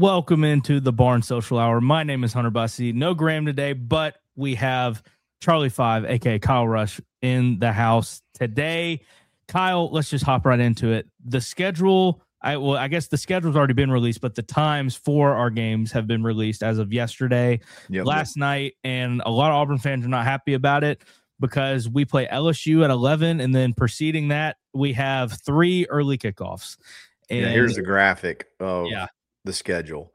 Welcome into the Barn Social Hour. My name is Hunter Bussey. No Graham today, but we have Charlie 5, aka Kyle Rush, in the house today. Kyle, let's just hop right into it. The schedule, I guess the schedule's already been released, but the times for our games have been released as of yesterday, last night, and a lot of Auburn fans are not happy about it because we play LSU at 11, and then preceding that, we have 3 early kickoffs. And here's the graphic of the schedule.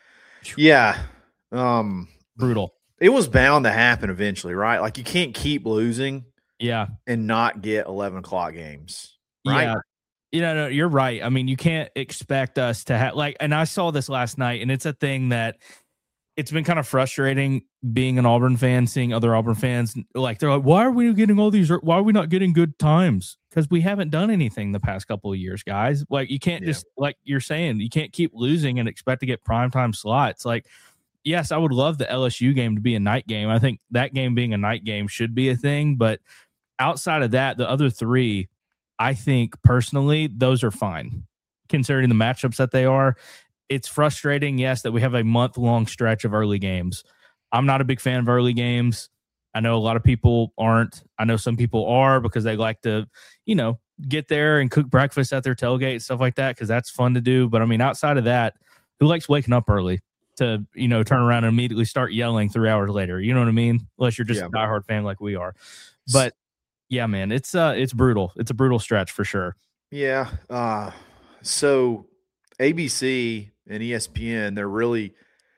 Brutal. It was bound to happen eventually, right? Like, you can't keep losing and not get 11 o'clock games, right? Yeah. No, you're right. I mean, you can't expect us to have, like, and I saw this last night, and it's a thing that it's been kind of frustrating being an Auburn fan, seeing other Auburn fans, like, they're like, why are we not getting good times? Because we haven't done anything the past couple of years, guys. Like, you can't just, like you're saying, you can't keep losing and expect to get primetime slots. Like, yes, I would love the LSU game to be a night game. I think that game being a night game should be a thing. But outside of that, the other 3, I think personally, those are fine, considering the matchups that they are. It's frustrating, yes, that we have a month-long stretch of early games. I'm not a big fan of early games. I know a lot of people aren't. I know some people are because they like to, get there and cook breakfast at their tailgate, stuff like that, because that's fun to do. But, I mean, outside of that, who likes waking up early to, turn around and immediately start yelling 3 hours later? You know what I mean? Unless you're just a diehard fan like we are. But, yeah, man, it's brutal. It's a brutal stretch for sure. Yeah. So ABC and ESPN, they're really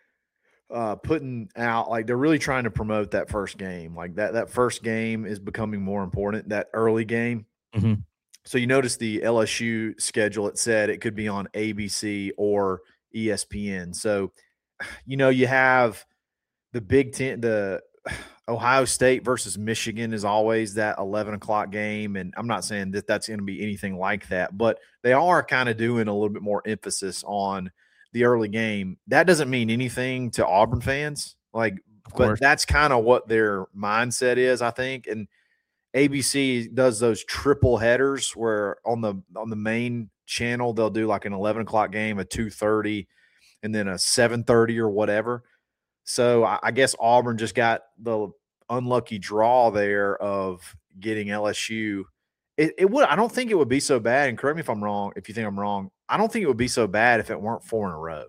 putting out, like, they're really trying to promote that first game. Like, that first game is becoming more important, that early game. Mm-hmm. So you notice the LSU schedule, it said it could be on ABC or ESPN. So, you have the Big Ten, the Ohio State versus Michigan is always that 11 o'clock game. And I'm not saying that that's going to be anything like that, but they are kind of doing a little bit more emphasis on the early game. That doesn't mean anything to Auburn fans, but that's kind of what their mindset is, I think. And ABC does those triple headers where on the main channel, they'll do like an 11 o'clock game, a 2:30, and then a 7:30 or whatever. So I guess Auburn just got the unlucky draw there of getting LSU. I don't think it would be so bad. And correct me if I'm wrong, if you think I'm wrong. I don't think it would be so bad if it weren't 4 in a row.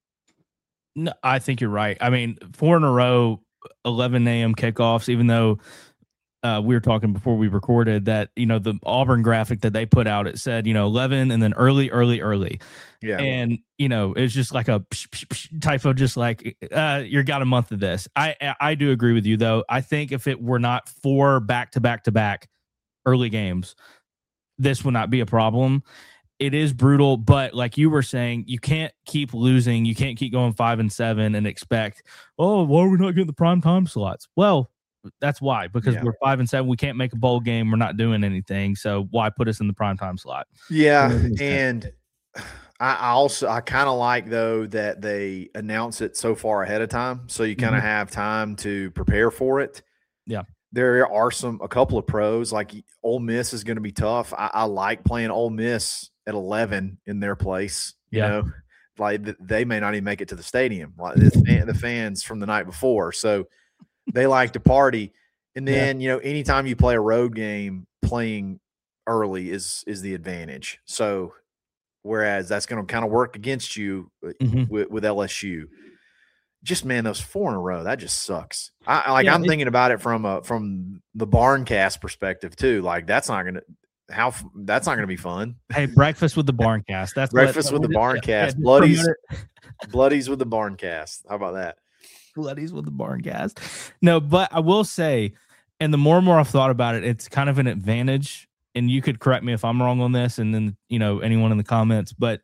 No, I think you're right. I mean, 4 in a row, 11 a.m. kickoffs, even though we were talking before we recorded that, the Auburn graphic that they put out, it said, 11 and then early. Yeah. And, it's just like a type of just like, you got a month of this. I do agree with you, though. I think if it were not 4 back-to-back early games, this would not be a problem. It is brutal, but like you were saying, you can't keep losing. You can't keep going 5-7 and expect, why are we not getting the prime time slots? Well, that's why, because we're 5-7. We can't make a bowl game. We're not doing anything. So why put us in the primetime slot? Yeah. And I kind of like, though, that they announce it so far ahead of time. So you kind of have time to prepare for it. Yeah. There are a couple of pros, like Ole Miss is going to be tough. I like playing Ole Miss at 11 in their place. You know, like they may not even make it to the stadium, like the fans from the night before. So they like to party. And then, anytime you play a road game, playing early is the advantage. So whereas that's going to kind of work against you with LSU. Just, man, those 4 in a row, that just sucks. I'm thinking about it from the Barncast perspective too. Like, that's not going to be fun. Hey, breakfast with the Barncast. That's breakfast with the Barncast. Bloodies with the Barncast. How about that? Bloodies with the Barncast. No, but I will say, and the more and more I've thought about it, it's kind of an advantage. And you could correct me if I'm wrong on this, and then anyone in the comments. But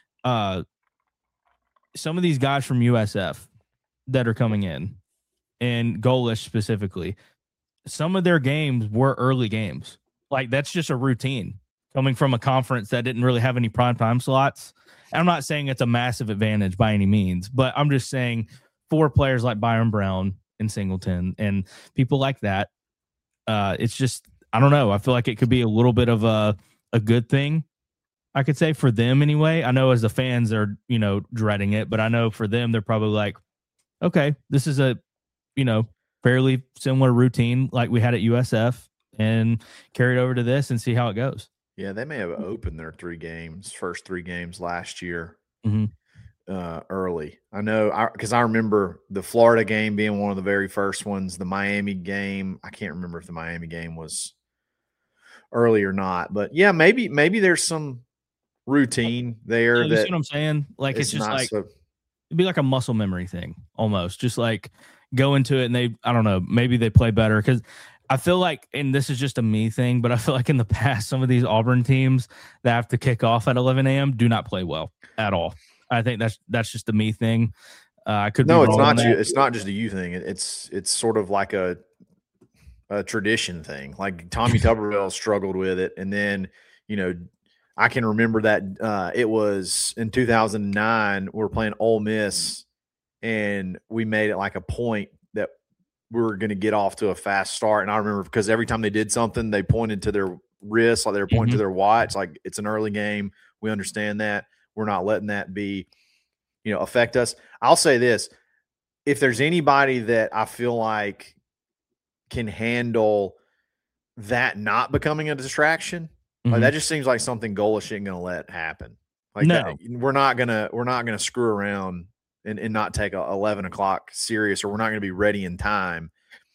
some of these guys from USF that are coming in, and Golish specifically, some of their games were early games. Like, that's just a routine coming from a conference that didn't really have any primetime slots. And I'm not saying it's a massive advantage by any means, but I'm just saying for players like Byron Brown and Singleton and people like that, it's just, I don't know. I feel like it could be a little bit of a good thing I could say, for them anyway. I know as the fans they're, dreading it, but I know for them, they're probably like, okay, this is a, fairly similar routine like we had at USF, and carry it over to this and see how it goes. Yeah, they may have opened their first 3 games last year. Mm-hmm. Early. I know because I remember the Florida game being one of the very first ones. The Miami game, I can't remember if the Miami game was early or not, but yeah, maybe there's some routine there. You see what I'm saying? Like it's just like it'd be like a muscle memory thing almost. Just like go into it and I don't know, maybe they play better because I feel like, and this is just a me thing, but I feel like in the past some of these Auburn teams that have to kick off at 11 a.m. do not play well at all. I think that's just a me thing. I could no, be it's wrong not you. It's not just a you thing. It's sort of like a tradition thing. Like Tommy Tuberville struggled with it, and then I can remember that it was in 2009. We were playing Ole Miss, and we made it like a point that we were going to get off to a fast start. And I remember because every time they did something, they pointed to their wrists, like they were pointing to their watch, like it's an early game. We understand that. We're not letting that be, affect us. I'll say this. If there's anybody that I feel like can handle that not becoming a distraction, like that just seems like something Golesh ain't going to let happen. Like no, we're not gonna screw around and not take 11 o'clock serious, or we're not going to be ready in time.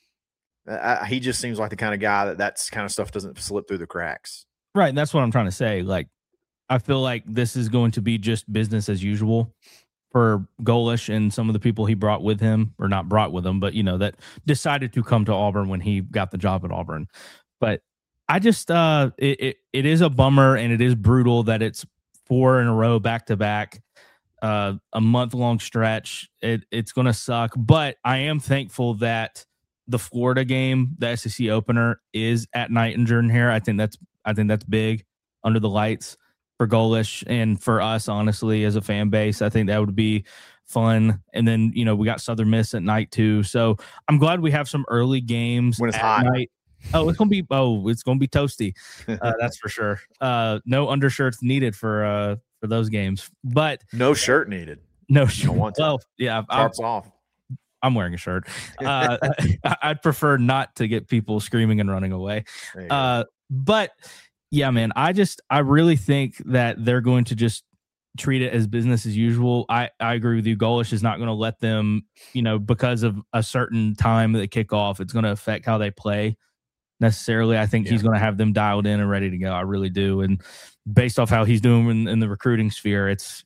He just seems like the kind of guy that's kind of stuff doesn't slip through the cracks. Right. And that's what I'm trying to say. Like, I feel like this is going to be just business as usual for Golesh and some of the people he brought with him, or not brought with him, but that decided to come to Auburn when he got the job at Auburn. But I just it is a bummer, and it is brutal that it's 4 in a row back to back, a month-long stretch. It's going to suck, but I am thankful that the Florida game, the SEC opener, is at night in Jordan-Hare. I think that's big under the lights for Golesh and for us, honestly, as a fan base. I think that would be fun. And then, we got Southern Miss at night too. So I'm glad we have some early games when it's at hot. Night. It's gonna be toasty. That's for sure. No undershirts needed for those games, but no shirt needed. No shirt. Well, yeah, tarps off. I'm wearing a shirt. I'd prefer not to get people screaming and running away. But yeah, man, I really think that they're going to just treat it as business as usual. I agree with you. Golesh is not going to let them, because of a certain time that they kick off, it's going to affect how they play necessarily. I think he's going to have them dialed in and ready to go. I really do. And based off how he's doing in the recruiting sphere, it's,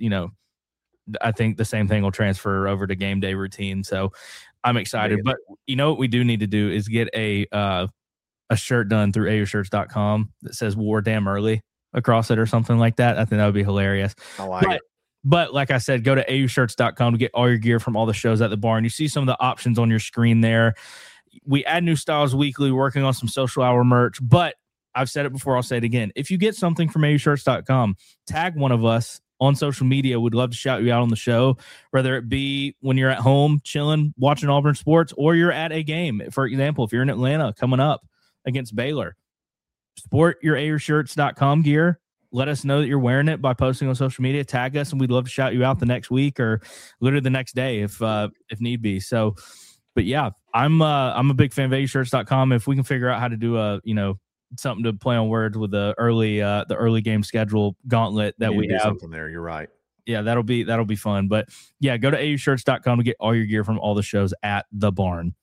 I think the same thing will transfer over to game day routine. So I'm excited. But what we do need to do is get a shirt done through aushirts.com that says "War Damn Early" across it or something like that. I think that would be hilarious. I like it. But like I said, go to aushirts.com to get all your gear from all the shows at the barn. You see some of the options on your screen there. We add new styles weekly, working on some social hour merch. But I've said it before, I'll say it again. If you get something from aushirts.com, tag one of us on social media. We'd love to shout you out on the show, whether it be when you're at home chilling, watching Auburn sports, or you're at a game. For example, if you're in Atlanta coming up against Baylor, sport your aushirts.com gear. Let us know that you're wearing it by posting on social media. Tag us, and we'd love to shout you out the next week or literally the next day if need be. So, but yeah, I'm a big fan of aushirts.com. If we can figure out how to do something to play on words with the early game schedule gauntlet that we have something there. You're right. Yeah, that'll be fun. But yeah, go to aushirts.com to get all your gear from all the shows at the barn.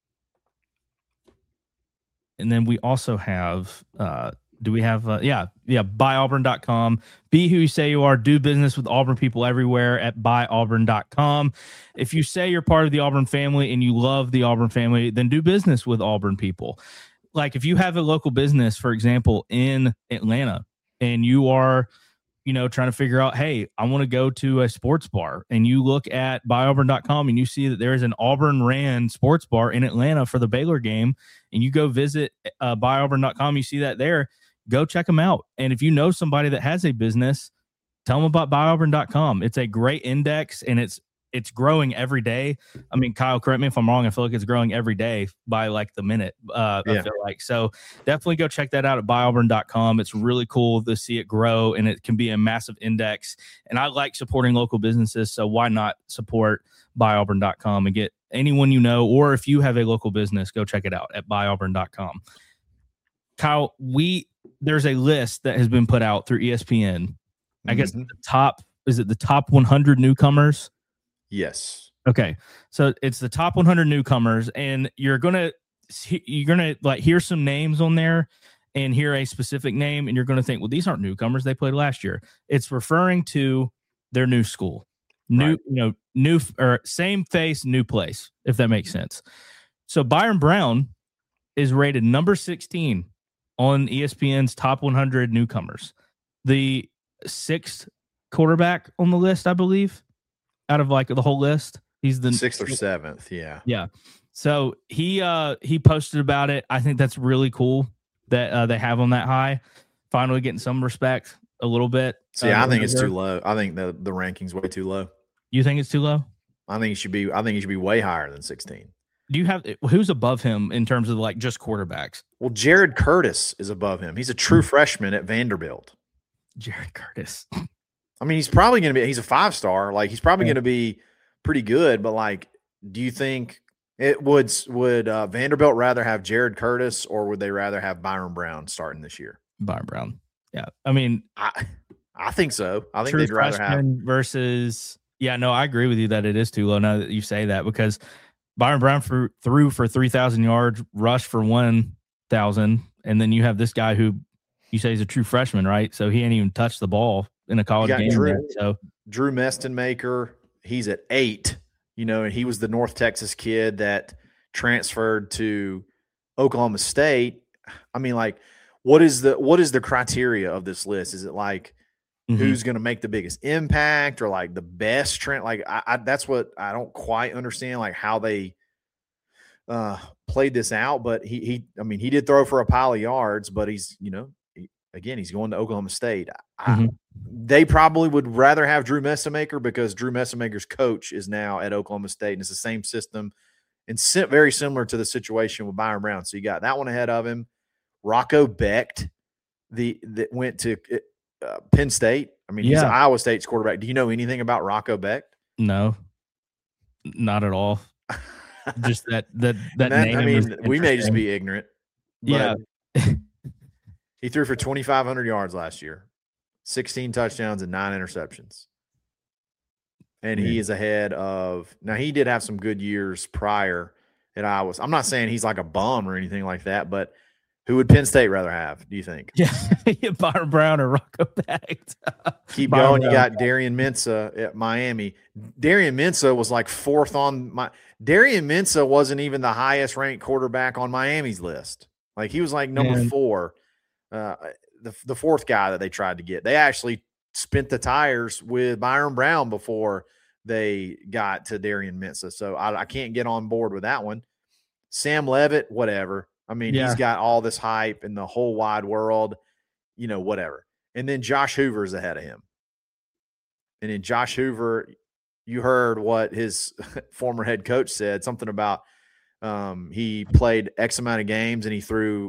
And then we also have, buyauburn.com. Be who you say you are. Do business with Auburn people everywhere at buyauburn.com. If you say you're part of the Auburn family and you love the Auburn family, then do business with Auburn people. Like if you have a local business, for example, in Atlanta, and you are, trying to figure out, hey, I want to go to a sports bar, and you look at buyauburn.com and you see that there is an Auburn ran sports bar in Atlanta for the Baylor game, and you go visit buyauburn.com, you see that there, go check them out. And if you know somebody that has a business, tell them about buyauburn.com. It's a great index, and it's it's growing every day. I mean, Kyle, correct me if I'm wrong. I feel like it's growing every day by like the minute. I feel like so. Definitely go check that out at buyauburn.com. It's really cool to see it grow, and it can be a massive index. And I like supporting local businesses, so why not support buyauburn.com and get anyone you know, or if you have a local business, go check it out at buyauburn.com. Kyle, there's a list that has been put out through ESPN. I guess the top 100 newcomers? Yes. Okay. So it's the top 100 newcomers, and you're gonna like hear some names on there and hear a specific name, and you're gonna think, well, these aren't newcomers. They played last year. It's referring to their new school. New or same face, new place, if that makes sense. So Byron Brown is rated number 16 on ESPN's top 100 newcomers. The sixth quarterback on the list, I believe, out of like the whole list. He's the sixth or seventh. Yeah. Yeah. So he posted about it. I think that's really cool that they have him that high. Finally getting some respect a little bit. See, I think it's too low. I think the ranking's way too low. You think it's too low? I think it should be way higher than 16. Do you have who's above him in terms of like just quarterbacks? Well, Jared Curtis is above him. He's a true freshman at Vanderbilt. Jared Curtis. I mean, he's probably going to be. He's a 5-star. Like he's probably going to be pretty good. But like, do you think it would Vanderbilt rather have Jared Curtis or would they rather have Byron Brown starting this year? Byron Brown. Yeah, I mean, I think so. I think they'd rather have versus. Yeah, no, I agree with you that it is too low now that you say that, because Byron Brown threw for 3,000 yards, rushed for 1,000, and then you have this guy who you say is a true freshman, right? So he ain't even touched the ball in a college game. Drew Mestenmaker, he's at 8, and he was the North Texas kid that transferred to Oklahoma State. I mean, like, what is the criteria of this list? Is it like who's going to make the biggest impact or like the best trend? Like that's what I don't quite understand, like how they played this out. But he did throw for a pile of yards, but he's, he's going to Oklahoma State. They probably would rather have Drew Mestenmaker because Drew Mestenmaker's coach is now at Oklahoma State, and it's the same system and very similar to the situation with Byron Brown. So you got that one ahead of him. Rocco Becht, that went to Penn State. I mean, he's Iowa State's quarterback. Do you know anything about Rocco Becht? No, not at all. Just that name. I mean, we may just be ignorant. Yeah. He threw for 2,500 yards last year, 16 touchdowns and 9 interceptions. And he is ahead of – now, he did have some good years prior at Iowa. I'm not saying he's like a bum or anything like that, but – who would Penn State rather have, do you think? Yeah, Byron Brown or Rocco Becht. Keep going. You got Darian Mensah at Miami. Darian Mensah was like 4th on my – Darian Mensah wasn't even the highest-ranked quarterback on Miami's list. Like, he was like number 4, the 4th guy that they tried to get. They actually spent the tires with Byron Brown before they got to Darian Mensah. So I can't get on board with that one. Sam Levitt, whatever. I mean, he's got all this hype in the whole wide world, whatever. And then Josh Hoover is ahead of him. And then Josh Hoover, you heard what his former head coach said, something about he played X amount of games and he threw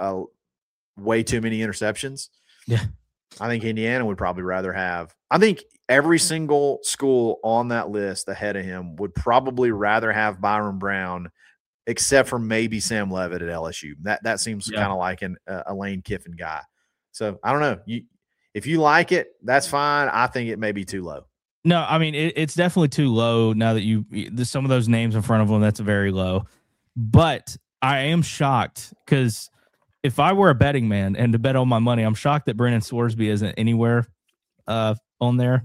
way too many interceptions. Yeah. I think Indiana would probably rather have – I think every single school on that list ahead of him would probably rather have Byron Brown except for maybe Sam Levitt at LSU. That seems kind of like a Lane Kiffin guy. So I don't know. If you like it, that's fine. I think it may be too low. No, I mean it's definitely too low. Now that some of those names in front of them, that's very low. But I am shocked because if I were a betting man and to bet all my money, I'm shocked that Brennan Scoresby isn't anywhere on there.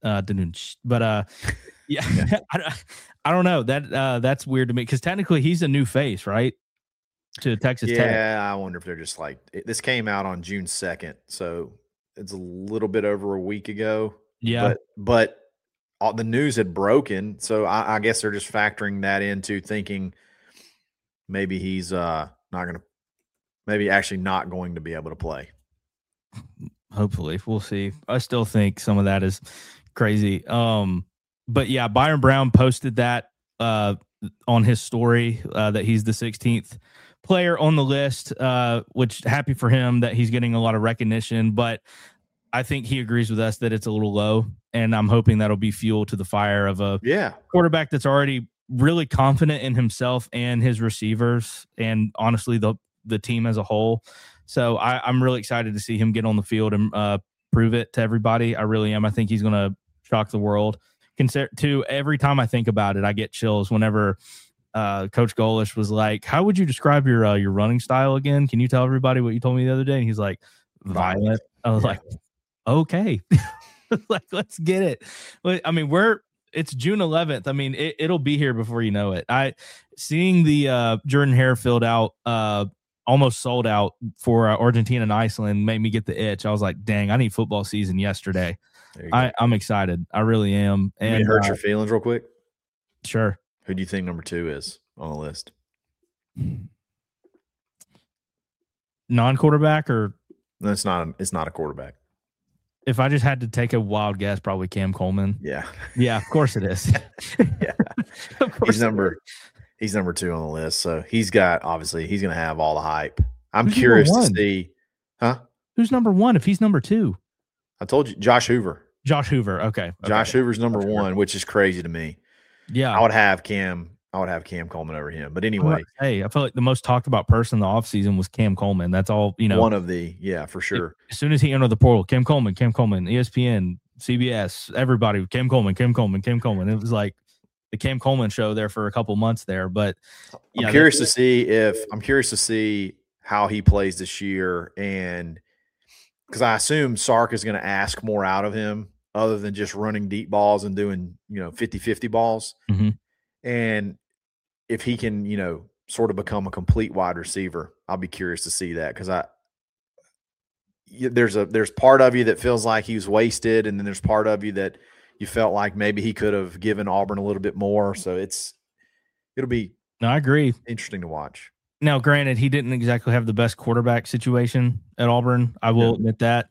But yeah. I don't know. That's weird to me because technically he's a new face, right? To Texas Tech. Yeah, I wonder if they're just like this came out on June 2nd, so it's a little bit over a week ago. Yeah, but the news had broken, so I guess they're just factoring that into thinking maybe he's actually not going to be able to play. Hopefully, we'll see. I still think some of that is crazy. But yeah, Byron Brown posted that on his story that he's the 16th player on the list, which happy for him that he's getting a lot of recognition. But I think he agrees with us that it's a little low, and I'm hoping that'll be fuel to the fire of a quarterback that's already really confident in himself and his receivers, and honestly the team as a whole. So I'm really excited to see him get on the field and prove it to everybody. I really am. I think he's going to shock the world. Every time I think about it, I get chills whenever Coach Golish was like, "How would you describe your running style again? Can you tell everybody what you told me the other day?" And he's like, "Violent." I was like, "Okay." Like, let's get it. I mean, it's June 11th. I mean, it'll be here before you know it. Seeing the Jordan Hare filled out, almost sold out for Argentina and Iceland made me get the itch. I was like, dang, I need football season yesterday. I'm excited. I really am. And it hurts your feelings real quick. Sure. Who do you think number 2 is on the list? Non-quarterback or? No, it's not a quarterback. If I just had to take a wild guess, probably Cam Coleman. Yeah. Yeah, of course it is. Yeah. Of course he's number 2 on the list. So he's going to have all the hype. I'm curious to see. Huh? Who's number 1 if he's number 2? I told you, Josh Hoover. Okay. Josh Hoover's number 1, which is crazy to me. Yeah. I would have Cam Coleman over him. But anyway. Hey, I feel like the most talked about person in the offseason was Cam Coleman. That's all, One of the, for sure. As soon as he entered the portal, Cam Coleman, ESPN, CBS, everybody, Cam Coleman. It was like the Cam Coleman show there for a couple months there. But I'm curious to see how he plays this year, and because I assume Sark is going to ask more out of him other than just running deep balls and doing 50-50 balls. Mm-hmm. And if he can sort of become a complete wide receiver, I'll be curious to see that, because there's part of you that feels like he was wasted, and then there's part of you that you felt like maybe he could have given Auburn a little bit more. So it'll be I agree, interesting to watch. Now, granted, he didn't exactly have the best quarterback situation at Auburn. I will admit that.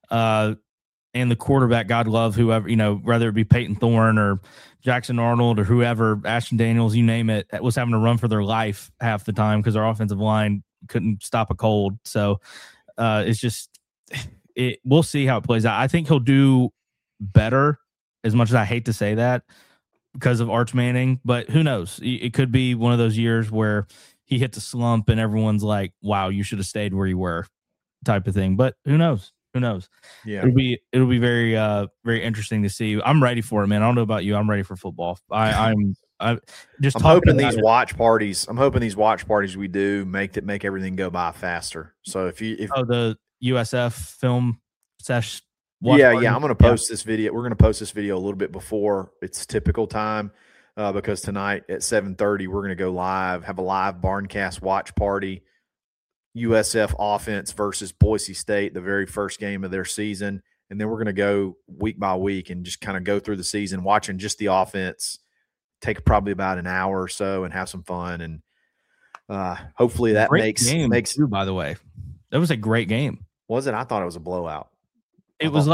And the quarterback, God love whoever, whether it be Peyton Thorne or Jackson Arnold or whoever, Ashton Daniels, you name it, was having to run for their life half the time because our offensive line couldn't stop a cold. So it's just, we'll see how it plays out. I think he'll do better, as much as I hate to say that, because of Arch Manning, but who knows? It could be one of those years where he hits a slump and everyone's like, wow, you should have stayed where you were, type of thing. But who knows? Yeah. It'll be very, very interesting to see. I'm ready for it, man. I don't know about you. I'm ready for football. I'm hoping these watch parties we do make everything go by faster. So if the USF film session. I'm going to post this video. We're going to post this video a little bit before its typical time, because tonight at 7:30 we're going to go live, have a live Barncast watch party. USF offense versus Boise State, the very first game of their season, and then we're going to go week by week and just kind of go through the season, watching just the offense. Take probably about an hour or so and have some fun, and hopefully that makes. Too, by the way, that was a great game. Was it? I thought it was a blowout. It was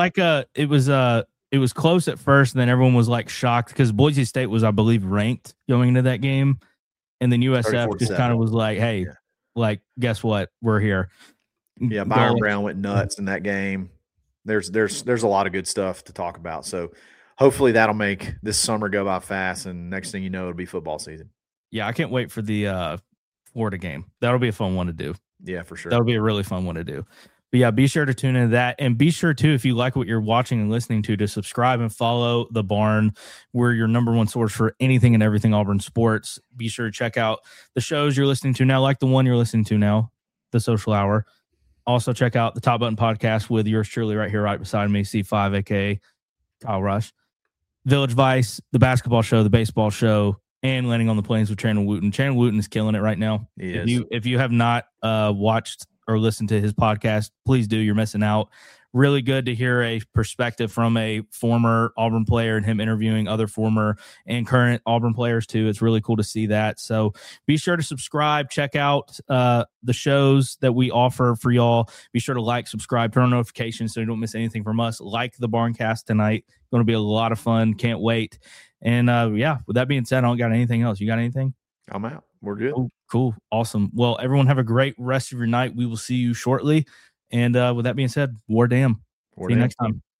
close at first, and then everyone was like shocked because Boise State was, I believe, ranked going into that game, and then USF just kind of was like, "Hey, like, guess what? We're here." Yeah, Byron Brown went nuts in that game. There's a lot of good stuff to talk about. So hopefully that'll make this summer go by fast, and next thing you know, it'll be football season. Yeah, I can't wait for the Florida game. That'll be a fun one to do. Yeah, for sure. That'll be a really fun one to do. But yeah, be sure to tune into that. And be sure to, if you like what you're watching and listening to subscribe and follow The Barn. We're your number one source for anything and everything Auburn sports. Be sure to check out the shows you're listening to now, like the one you're listening to now, The Social Hour. Also check out the Top Button Podcast with yours truly right here, right beside me, C5, aka Kyle Rush. Village Vice, the basketball show, the baseball show, and Landing on the Plains with Chandler Wooten. Chandler Wooten is killing it right now. He is. If you have not watched or listen to his podcast, please do. You're missing out. Really good to hear a perspective from a former Auburn player and him interviewing other former and current Auburn players too. It's really cool to see that. So be sure to subscribe, check out the shows that we offer for y'all. Be sure to like, subscribe, turn on notifications so you don't miss anything from us. Like the Barncast tonight. Going to be a lot of fun. Can't wait. And yeah, with that being said, I don't got anything else. You got anything? I'm out. We're good. Oh, cool. Awesome. Well, everyone have a great rest of your night. We will see you shortly. And with that being said, War Damn. See you next time.